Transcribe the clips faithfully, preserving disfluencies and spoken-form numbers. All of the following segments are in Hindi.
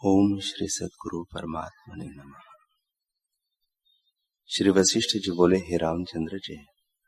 ओम श्री सद्गुरु परमात्मने नमः। श्री वशिष्ठ जी बोले, हे रामचंद्र जी,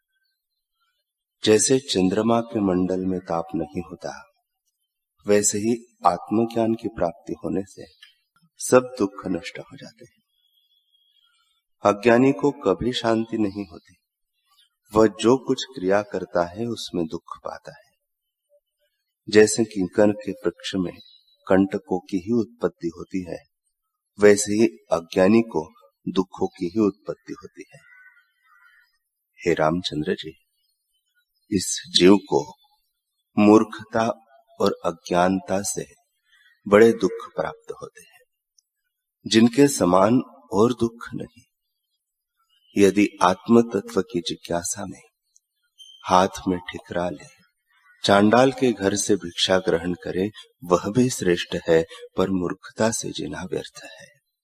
जैसे चंद्रमा के मंडल में ताप नहीं होता, वैसे ही आत्मज्ञान की प्राप्ति होने से सब दुख नष्ट हो जाते हैं। अज्ञानी को कभी शांति नहीं होती, वह जो कुछ क्रिया करता है उसमें दुख पाता है। जैसे किंकर के वृक्ष में कंटकों की ही उत्पत्ति होती है, वैसे ही अज्ञानी को दुखों की ही उत्पत्ति होती है। हे रामचंद्र जी, इस जीव को मूर्खता और अज्ञानता से बड़े दुख प्राप्त होते हैं, जिनके समान और दुख नहीं। यदि आत्म तत्व की जिज्ञासा में हाथ में ठिकरा ले, चांडाल के घर से भिक्षा ग्रहण करे, वह भी श्रेष्ठ है, पर मूर्खता से जीना व्यर्थ है।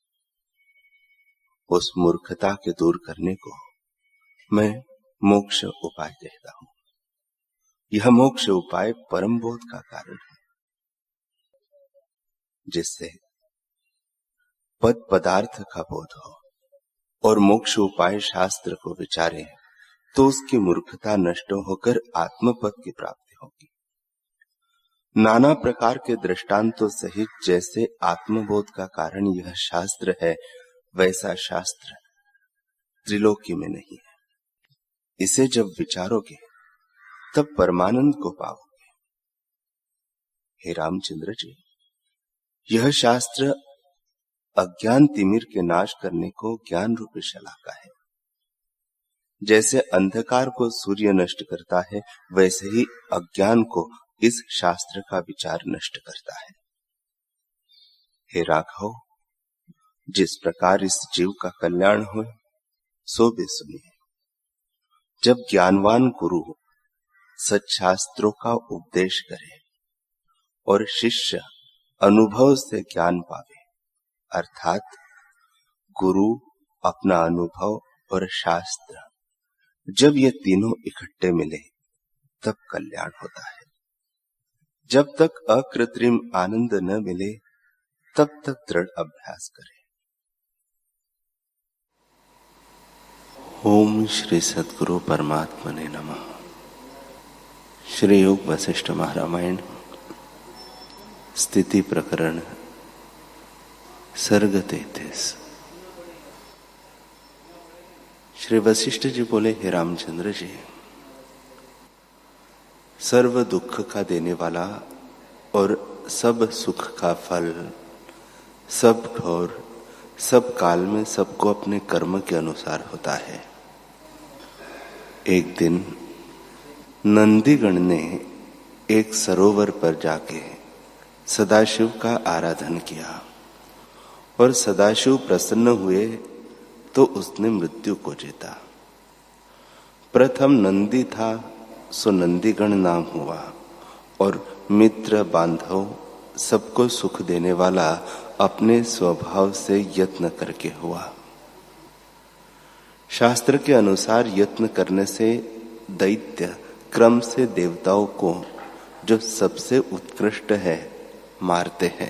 उस मूर्खता के दूर करने को मैं मोक्ष उपाय कहता हूं। यह मोक्ष उपाय परम बोध का कारण है, जिससे पद पदार्थ का बोध हो और मोक्ष उपाय शास्त्र को विचारे, तो उसकी मूर्खता नष्ट होकर आत्मपद की प्राप्ति होगी। नाना प्रकार के दृष्टांतों सहित जैसे आत्मबोध का कारण यह शास्त्र है, वैसा शास्त्र त्रिलोकी में नहीं है। इसे जब विचारोगे तब परमानंद को पाओगे। हे रामचंद्र जी, यह शास्त्र अज्ञान तिमिर के नाश करने को ज्ञान रूपी शलाका है। जैसे अंधकार को सूर्य नष्ट करता है, वैसे ही अज्ञान को इस शास्त्र का विचार नष्ट करता है। हे राघव, जिस प्रकार इस जीव का कल्याण हो, सो भी सुनिए। जब ज्ञानवान गुरु सच्शास्त्रों का उपदेश करे और शिष्य अनुभव से ज्ञान पावे, अर्थात गुरु, अपना अनुभव और शास्त्र, जब ये तीनों इकट्ठे मिले तब कल्याण होता है। जब तक अकृत्रिम आनंद न मिले, तब तक दृढ़ अभ्यास करें। ओम श्री सद्गुरु परमात्मने नमः। श्री योग वशिष्ठ महारामायण स्थिति प्रकरण सर्ग तैंतीस। श्री वशिष्ठ जी बोले, हे रामचंद्र जी, सर्व दुख का देने वाला और सब सुख का फल सब ठोर सब काल में सबको अपने कर्म के अनुसार होता है। एक दिन नंदीगण ने एक सरोवर पर जाके सदाशिव का आराधन किया और सदाशिव प्रसन्न हुए तो उसने मृत्यु को जीता। प्रथम नंदी था, सो नंदीगण नाम हुआ और मित्र बांधव सबको सुख देने वाला अपने स्वभाव से यत्न करके हुआ। शास्त्र के अनुसार यत्न करने से दैत्य क्रम से देवताओं को, जो सबसे उत्कृष्ट है, मारते हैं।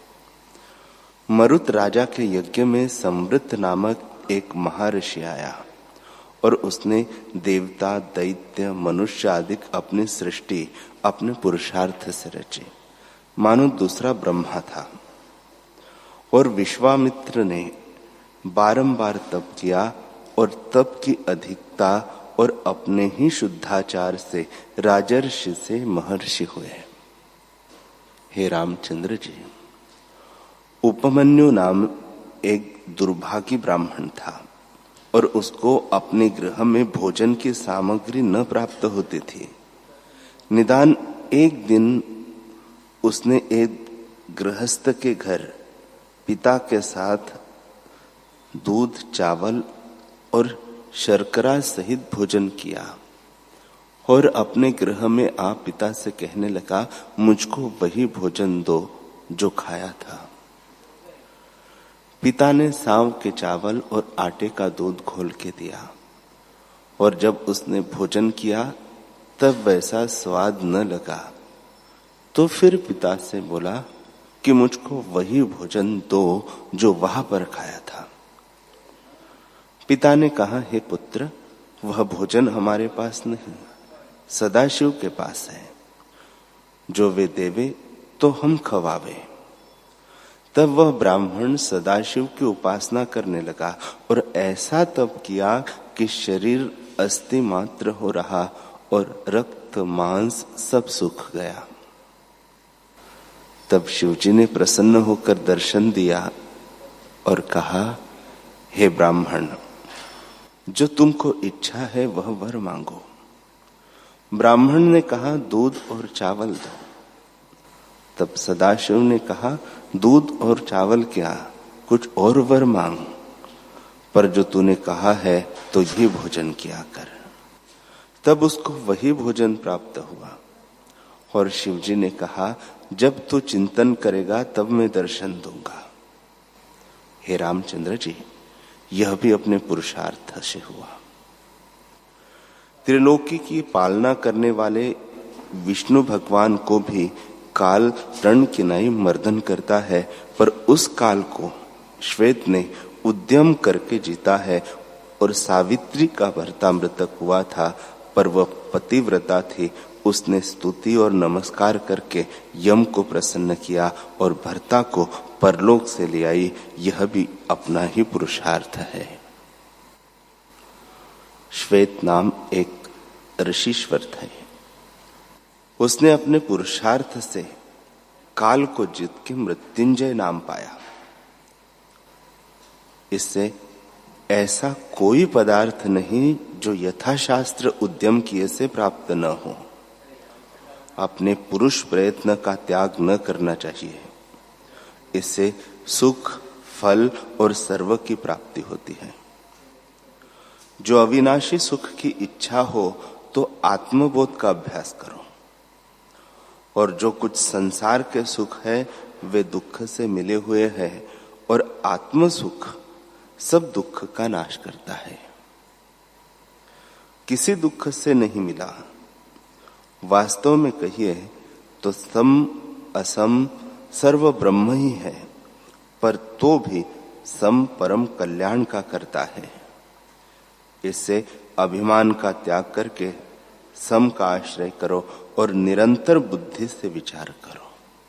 मरुत राजा के यज्ञ में समृद्ध नामक एक महर्षि आया और उसने देवता, दैत्य, मनुष्य आदि अपनी सृष्टि अपने पुरुषार्थ से रची, मानो दूसरा ब्रह्मा था। और विश्वामित्र ने बारंबार तप किया और तप की अधिकता और अपने ही शुद्धाचार से राजर्षि से महर्षि हुए। हे रामचंद्र जी, उपमन्यु नाम एक दुर्भागी ब्राह्मण था और उसको अपने गृह में भोजन की सामग्री न प्राप्त होती थी। निदान एक दिन उसने एक गृहस्थ के घर पिता के साथ दूध, चावल और शर्करा सहित भोजन किया और अपने गृह में आ पिता से कहने लगा, मुझको वही भोजन दो जो खाया था। पिता ने सांव के चावल और आटे का दूध घोल के दिया और जब उसने भोजन किया तब वैसा स्वाद न लगा तो फिर पिता से बोला, कि मुझको वही भोजन दो जो वहां पर खाया था। पिता ने कहा, हे पुत्र, वह भोजन हमारे पास नहीं, सदाशिव के पास है, जो वे देवे तो हम खवावे। तब वह ब्राह्मण सदाशिव की उपासना करने लगा और ऐसा तप किया कि शरीर अस्थि मात्र हो रहा और रक्त मांस सब सूख गया। तब शिवजी ने प्रसन्न होकर दर्शन दिया और कहा, हे ब्राह्मण, जो तुमको इच्छा है वह वर मांगो। ब्राह्मण ने कहा, दूध और चावल दो। तब सदाशिव ने कहा, दूध और चावल क्या, कुछ और वर मांग, पर जो तूने कहा है तो ये भोजन किया कर। तब उसको वही भोजन प्राप्त हुआ और शिवजी ने कहा, जब तू चिंतन करेगा तब मैं दर्शन दूंगा। हे रामचंद्र जी, यह भी अपने पुरुषार्थ से हुआ। त्रिलोकी की पालना करने वाले विष्णु भगवान को भी काल तृण किनाई मर्दन करता है, पर उस काल को श्वेत ने उद्यम करके जीता है। और सावित्री का भर्ता मृतक हुआ था, पर वह पतिव्रता थी, उसने स्तुति और नमस्कार करके यम को प्रसन्न किया और भर्ता को परलोक से ले आई। यह भी अपना ही पुरुषार्थ है। श्वेत नाम एक ऋषिश्वर थे। उसने अपने पुरुषार्थ से काल को जीत के मृत्युंजय नाम पाया। इससे ऐसा कोई पदार्थ नहीं जो यथाशास्त्र उद्यम किए से प्राप्त न हो। अपने पुरुष प्रयत्न का त्याग न करना चाहिए। इससे सुख, फल और सर्व की प्राप्ति होती है। जो अविनाशी सुख की इच्छा हो तो आत्मबोध का अभ्यास करो, और जो कुछ संसार के सुख है वे दुख से मिले हुए हैं, और आत्म सुख सब दुख का नाश करता है। किसी दुख से नहीं मिला। वास्तव में कहिए तो सम असम सर्व ब्रह्म ही है, पर तो भी सम परम कल्याण का करता है। इससे अभिमान का त्याग करके सम का आश्रय करो और निरंतर बुद्धि से विचार करो।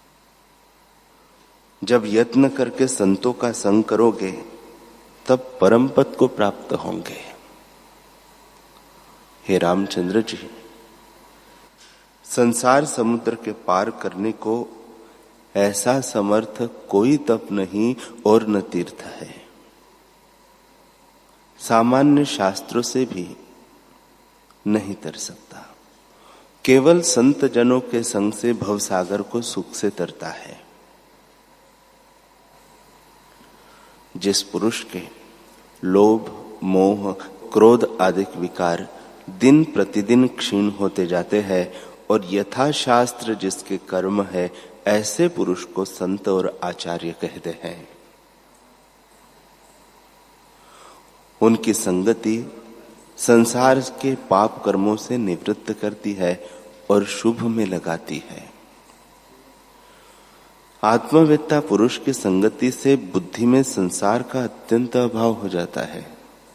जब यत्न करके संतों का संग करोगे तब परम पद को प्राप्त होंगे। हे रामचंद्र जी, संसार समुद्र के पार करने को ऐसा समर्थ कोई तप नहीं और न तीर्थ है। सामान्य शास्त्रों से भी नहीं तर सकता। केवल संत जनों के संग से भवसागर को सुख से तरता है। जिस पुरुष के लोभ, मोह, क्रोध आदि विकार दिन प्रतिदिन क्षीण होते जाते हैं और यथाशास्त्र जिसके कर्म है, ऐसे पुरुष को संत और आचार्य कहते हैं। उनकी संगति संसार के पाप कर्मों से निवृत्त करती है और शुभ में लगाती है। आत्मवेत्ता पुरुष की संगति से बुद्धि में संसार का अत्यंत अभाव हो जाता है।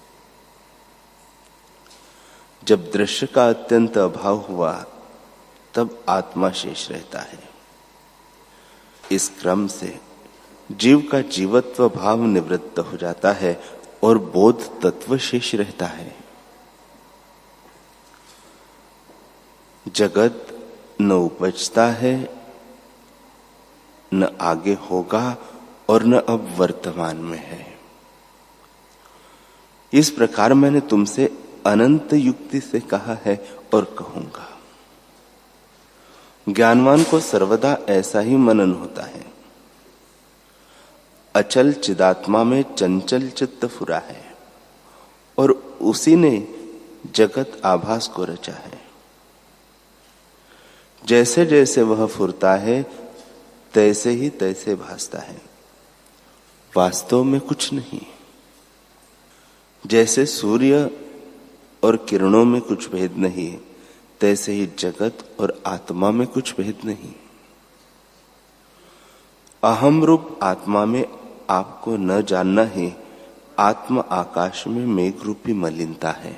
जब दृश्य का अत्यंत अभाव हुआ तब आत्मा शेष रहता है। इस क्रम से जीव का जीवत्व भाव निवृत्त हो जाता है और बोध तत्व शेष रहता है। जगत न उपजता है, न आगे होगा और न अब वर्तमान में है। इस प्रकार मैंने तुमसे अनंत युक्ति से कहा है और कहूंगा। ज्ञानवान को सर्वदा ऐसा ही मनन होता है। अचल चिदात्मा में चंचल चित्त फुरा है और उसी ने जगत आभास को रचा है। जैसे जैसे वह फुरता है तैसे ही तैसे भासता है, वास्तव में कुछ नहीं। जैसे सूर्य और किरणों में कुछ भेद नहीं, तैसे ही जगत और आत्मा में कुछ भेद नहीं। अहम रूप आत्मा में आपको न जानना ही आत्म आकाश में मेघ रूपी मलिनता है।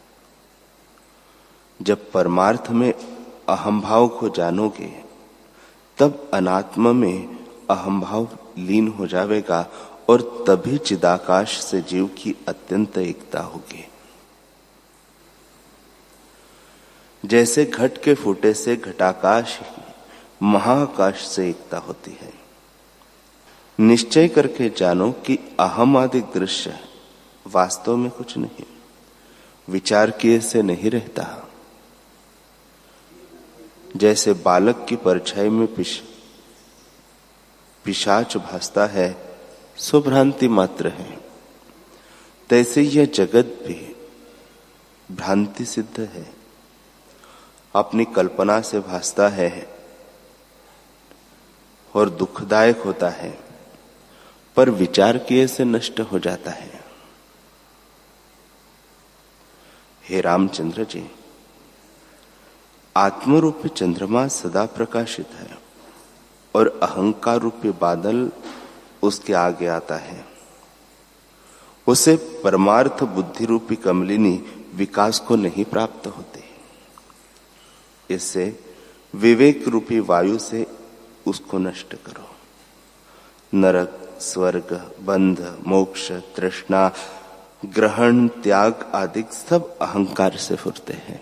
जब परमार्थ में अहम भाव को जानोगे तब अनात्म में अहम भाव लीन हो जाएगा और तभी चिदाकाश से जीव की अत्यंत एकता होगी। जैसे घट के फूटे से घटाकाश महाकाश से एकता होती है। निश्चय करके जानो कि अहम आदि दृश्य वास्तव में कुछ नहीं, विचार किए से नहीं रहता। जैसे बालक की परछाई में पिश पिशाच भासता है, सो भ्रांति मात्र है, तैसे यह जगत भी भ्रांति सिद्ध है। अपनी कल्पना से भासता है और दुखदायक होता है, पर विचार किए से नष्ट हो जाता है। हे रामचंद्र जी, आत्मरूपी चंद्रमा सदा प्रकाशित है और अहंकार रूपी बादल उसके आगे आता है। उसे परमार्थ बुद्धि रूपी कमलिनी विकास को नहीं प्राप्त होती। इससे विवेक रूपी वायु से उसको नष्ट करो। नरक, स्वर्ग, बंध, मोक्ष, तृष्णा, ग्रहण, त्याग आदि सब अहंकार से फुरते हैं।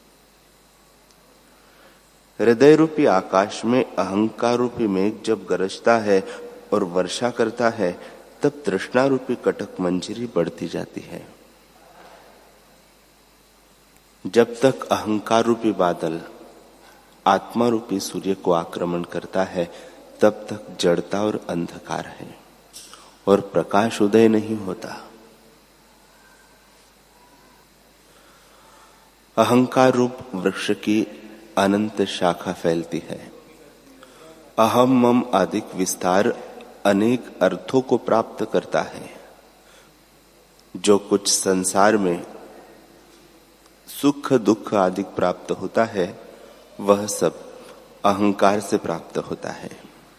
हृदय रूपी आकाश में अहंकार रूपी मेघ जब गरजता है और वर्षा करता है, तब तृष्णा रूपी कटक मंजरी बढ़ती जाती है। जब तक अहंकार रूपी बादल आत्मा रूपी सूर्य को आक्रमण करता है, तब तक जड़ता और अंधकार है और प्रकाश उदय नहीं होता। अहंकार रूप वृक्ष की अनंत शाखा फैलती है। अहम मम आदि विस्तार अनेक अर्थों को प्राप्त करता है। जो कुछ संसार में सुख दुख आदि प्राप्त होता है, वह सब अहंकार से प्राप्त होता है।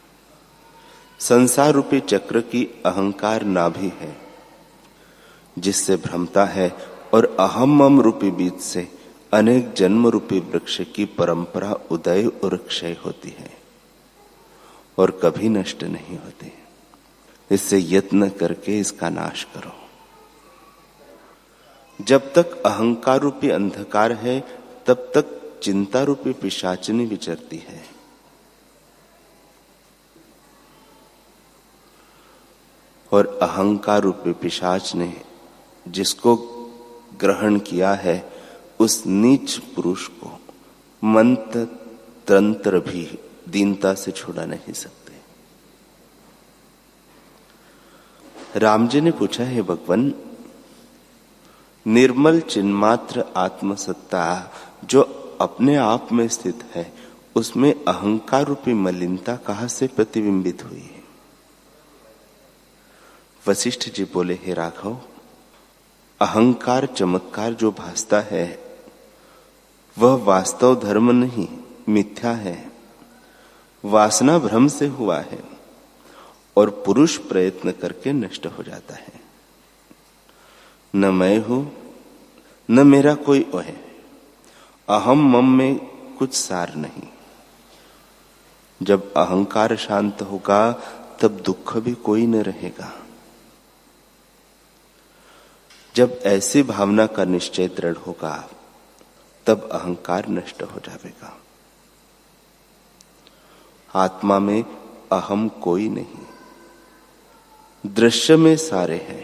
संसार रूपी चक्र की अहंकार नाभि है, जिससे भ्रमता है, और अहम मम रूपी बीज से अनेक जन्म रूपी वृक्ष की परंपरा उदय और क्षय होती है और कभी नष्ट नहीं होती। इससे यत्न करके इसका नाश करो। जब तक अहंकार रूपी अंधकार है, तब तक चिंता रूपी पिशाचिनी विचरती है। और अहंकार रूपी पिशाच ने जिसको ग्रहण किया है, उस नीच पुरुष को मंत्र तंत्र भी दीनता से छुड़ा नहीं सकते। राम जी ने पूछा, है भगवान, निर्मल चिन्मात्र आत्मसत्ता जो अपने आप में स्थित है, उसमें अहंकार रूपी मलिनता कहां से प्रतिबिंबित हुई है? वशिष्ठ जी बोले, हे राघव, अहंकार चमत्कार जो भासता है वह वास्तव धर्म नहीं, मिथ्या है, वासना भ्रम से हुआ है और पुरुष प्रयत्न करके नष्ट हो जाता है। न मैं हूं न मेरा कोई है, अहम मम में कुछ सार नहीं। जब अहंकार शांत होगा तब दुख भी कोई न रहेगा। जब ऐसी भावना का निश्चय दृढ़ होगा तब अहंकार नष्ट हो जाएगा। आत्मा में अहम कोई नहीं, दृश्य में सारे हैं।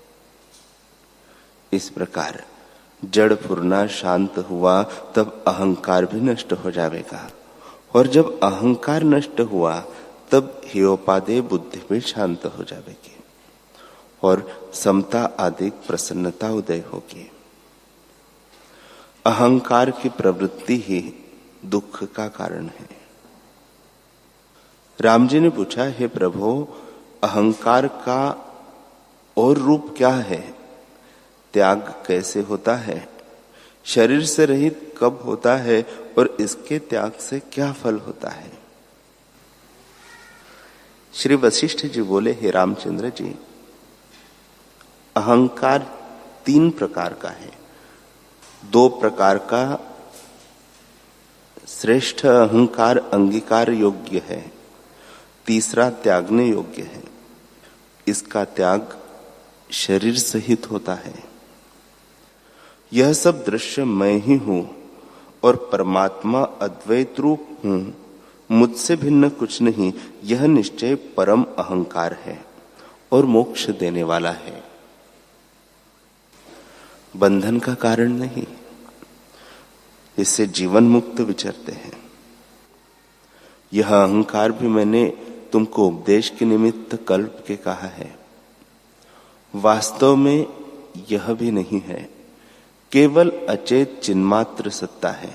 इस प्रकार जड़ फुरना शांत हुआ तब अहंकार भी नष्ट हो जाएगा, और जब अहंकार नष्ट हुआ तब हेयोपादेय बुद्धि भी शांत हो जाएगी और समता आदि प्रसन्नता उदय होगी। अहंकार की प्रवृत्ति ही दुख का कारण है। राम जी ने पूछा, हे प्रभु, अहंकार का और रूप क्या है? त्याग कैसे होता है? शरीर से रहित कब होता है और इसके त्याग से क्या फल होता है? श्री वशिष्ठ जी बोले, हे रामचंद्र जी, अहंकार तीन प्रकार का है। दो प्रकार का श्रेष्ठ अहंकार अंगीकार योग्य है, तीसरा त्यागने योग्य है। इसका त्याग शरीर सहित होता है। यह सब दृश्य मैं ही हूं और परमात्मा अद्वैत रूप हूं, मुझसे भिन्न कुछ नहीं, यह निश्चय परम अहंकार है और मोक्ष देने वाला है, बंधन का कारण नहीं। इससे जीवन मुक्त विचरते हैं। यह अहंकार भी मैंने तुमको उपदेश के निमित्त कल्प के कहा है। वास्तव में यह भी नहीं है, केवल अचेत चिन्मात्र सत्ता है।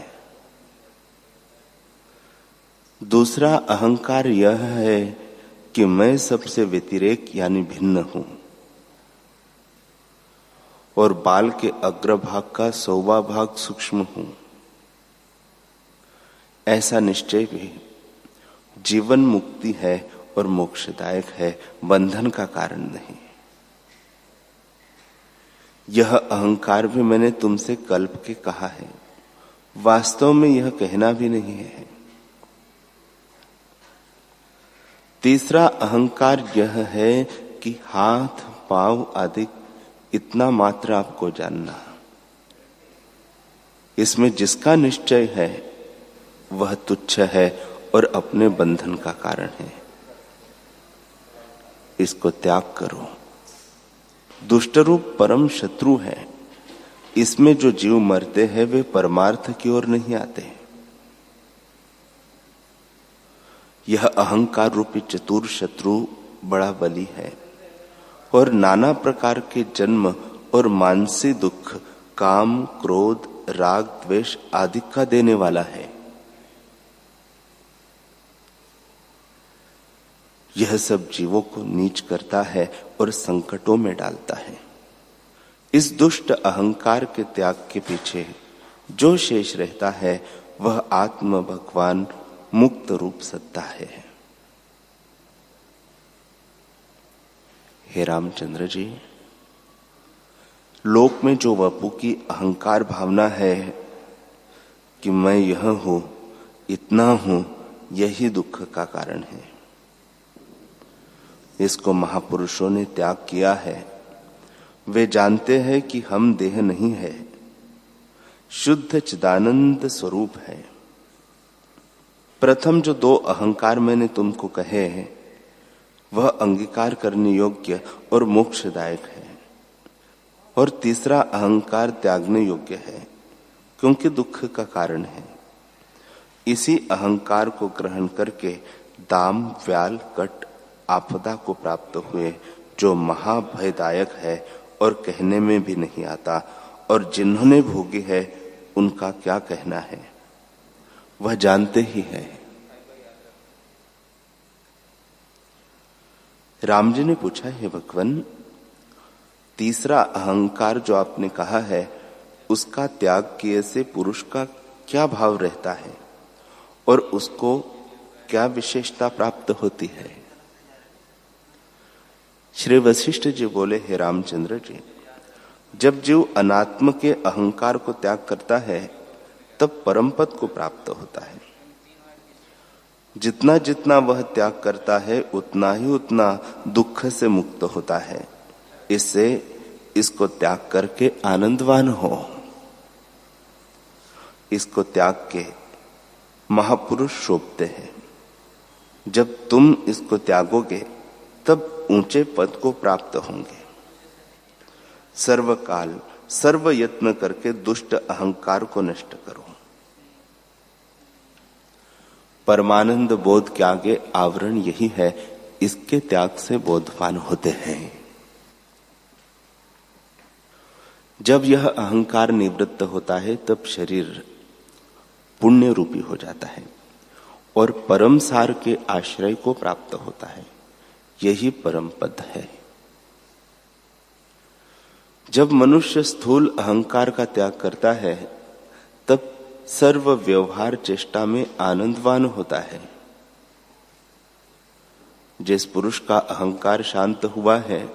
दूसरा अहंकार यह है कि मैं सबसे व्यतिरेक यानी भिन्न हूं और बाल के अग्रभाग का सौवा भाग सूक्ष्म हूं। ऐसा निश्चय भी जीवन मुक्ति है और मोक्षदायक है, बंधन का कारण नहीं। यह अहंकार भी मैंने तुमसे कल्प के कहा है, वास्तव में यह कहना भी नहीं है। तीसरा अहंकार यह है कि हाथ पांव आदि इतना मात्र आपको जानना। इसमें जिसका निश्चय है वह तुच्छ है और अपने बंधन का कारण है। इसको त्याग करो। दुष्ट रूप परम शत्रु है। इसमें जो जीव मरते हैं वे परमार्थ की ओर नहीं आते। यह अहंकार रूपी चतुर शत्रु बड़ा बली है और नाना प्रकार के जन्म और मानसिक दुख, काम, क्रोध, राग, द्वेष आदि का देने वाला है। यह सब जीवों को नीच करता है और संकटों में डालता है। इस दुष्ट अहंकार के त्याग के पीछे जो शेष रहता है वह आत्म भगवान मुक्त रूप सत्ता है। हे रामचंद्र जी, लोक में जो वपु की अहंकार भावना है कि मैं यह हूं, इतना हूं, यही दुख का कारण है। इसको महापुरुषों ने त्याग किया है। वे जानते हैं कि हम देह नहीं है, शुद्ध चिदानंद स्वरूप है। प्रथम जो दो अहंकार मैंने तुमको कहे हैं वह अंगीकार करने योग्य और मोक्षदायक है, और तीसरा अहंकार त्यागने योग्य है क्योंकि दुख का कारण है। इसी अहंकार को ग्रहण करके दाम, व्याल, कट, आपदा को प्राप्त हुए, जो महाभयदायक है और कहने में भी नहीं आता, और जिन्होंने भोगी है उनका क्या कहना है, वह जानते ही है। राम जी ने पूछा, हे भगवान, तीसरा अहंकार जो आपने कहा है उसका त्याग किए से पुरुष का क्या भाव रहता है और उसको क्या विशेषता प्राप्त होती है? श्री वशिष्ठ जी बोले, हे रामचंद्र जी, जब जीव अनात्म के अहंकार को त्याग करता है तब परम पद को प्राप्त होता है। जितना जितना वह त्याग करता है उतना ही उतना दुख से मुक्त होता है। इससे इसको त्याग करके आनंदवान हो। इसको त्याग के महापुरुष शोभते हैं। जब तुम इसको त्यागोगे तब ऊंचे पद को प्राप्त होंगे। सर्वकाल सर्व यत्न करके दुष्ट अहंकार को नष्ट करो। परमानंद बोध के आगे आवरण यही है, इसके त्याग से बोधवान होते हैं। जब यह अहंकार निवृत्त होता है तब शरीर पुण्य रूपी हो जाता है और परम सार के आश्रय को प्राप्त होता है। यही परम पद है। जब मनुष्य स्थूल अहंकार का त्याग करता है तब सर्व व्यवहार चेष्टा में आनंदवान होता है। जिस पुरुष का अहंकार शांत हुआ है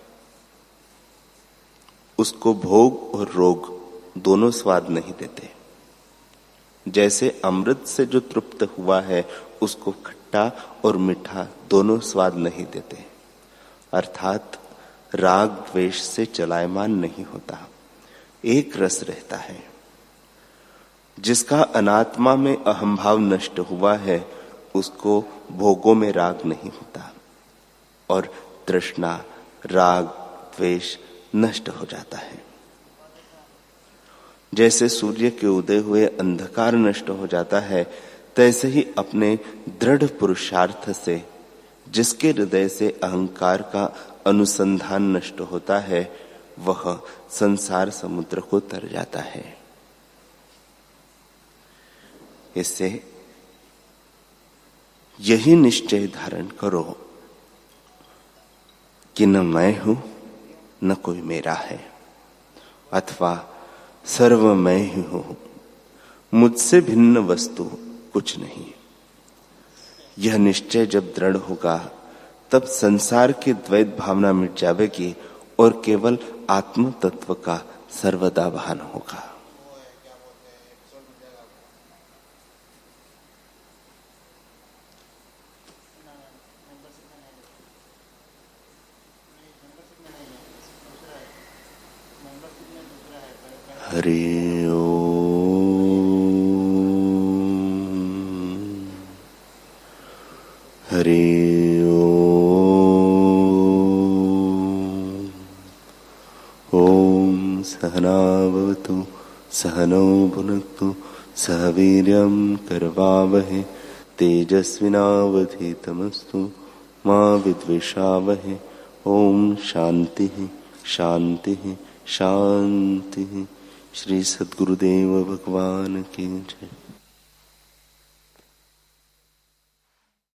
उसको भोग और रोग दोनों स्वाद नहीं देते। जैसे अमृत से जो तृप्त हुआ है उसको खट्टा और मीठा दोनों स्वाद नहीं देते। अर्थात राग द्वेष से चलायमान नहीं होता, एक रस रहता है। जिसका अनात्मा में अहंभाव नष्ट हुआ है उसको भोगों में राग नहीं होता और तृष्णा राग द्वेष नष्ट हो जाता है। जैसे सूर्य के उदय हुए अंधकार नष्ट हो जाता है, तैसे ही अपने दृढ़ पुरुषार्थ से जिसके हृदय से अहंकार का अनुसंधान नष्ट होता है वह संसार समुद्र को तर जाता है। इससे यही निश्चय धारण करो कि न मैं हूं न कोई मेरा है, अथवा सर्व मैं ही हूं, मुझसे भिन्न वस्तु कुछ नहीं। यह निश्चय जब दृढ़ होगा तब संसार की द्वैत भावना मिट जाएगी और केवल आत्म तत्व का सर्वदा भान होगा। हरि ओम हरि ओम। ओम सहना भवतु सहनौ भुनक्तु सह वीर्यं करवावहै तेजस्विनावधीतमस्तु मा विद्विषावहै। ओम शांति शांति शांति। श्री सद्गुरुदेव भगवान की जय।